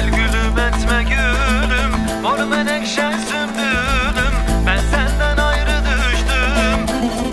Gel gülüm etme gülüm, mor menekşe sümbülüm, ben senden ayrı düştüm.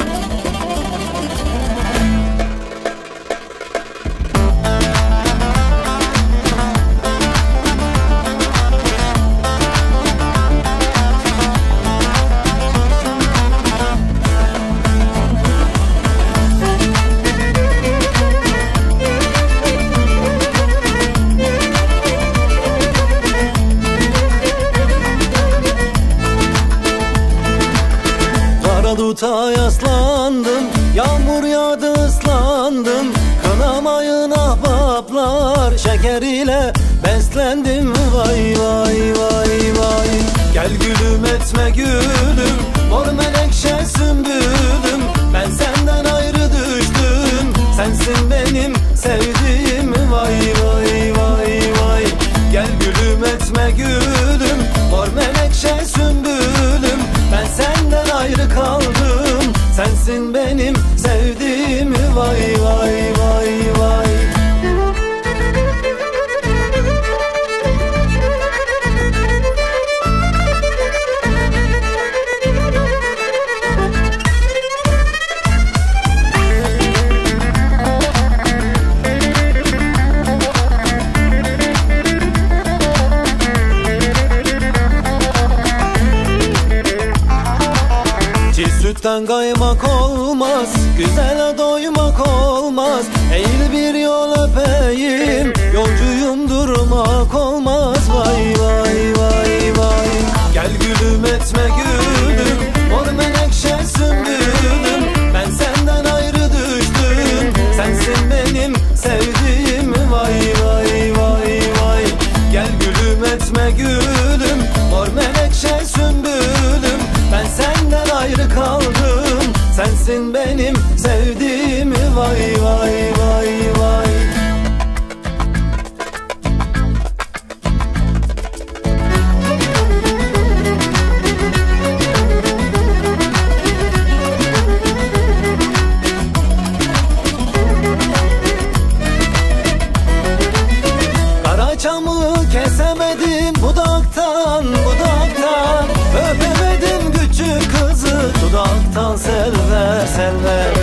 Duta yaslandım, yağmur yağdı ıslandım. Kınamayın ahbaplar, şeker ile beslendim. Vay vay vay vay. Gel gülüm etme gülüm, mor menekşe sümbülüm, ben senden ayrı düştüm. Sensin benim sevdiğim. Vay vay vay vay. Gel gülüm etme gülüm, mor menekşe sümbülüm, ben senden ayrı kaldım. Sensin benim sevdiğim. Vay vay vay vay. Sütten kaymak olmaz, güzele doymak olmaz. Eğil bir yol öpeyim, yolcuyum durmak olmaz. Vay vay vay vay. Gel gülüm etme gülüm, mor menekşe sümbülüm, ben senden ayrı düştüm. Sensin benim sevdiğim. Vay vay vay vay. Gel gülüm etme gülüm, mor menekşe sümbülüm, ben senden ayrı kaldım. Sensin benim sevdiğim. Vay vay vay vay. Karaçamı kesemedim budaktan budaktan. Öpemedim küçük kızı dudaktan selver selver.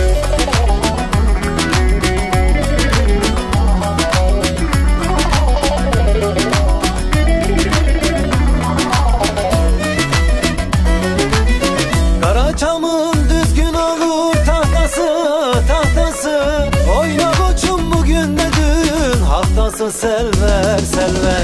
Karaçamın düzgün olur tahtası tahtası. Oyna koçum bugün de düğün haftası. Selver selver.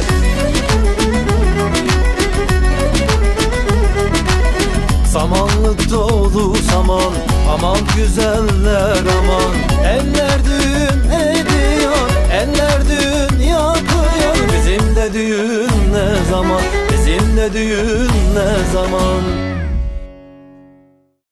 Samanlık dolu saman, aman güzeller aman. Eller düğün ediyor, eller düğün yapıyor. Bizim de düğün ne zaman, bizim de düğün ne zaman.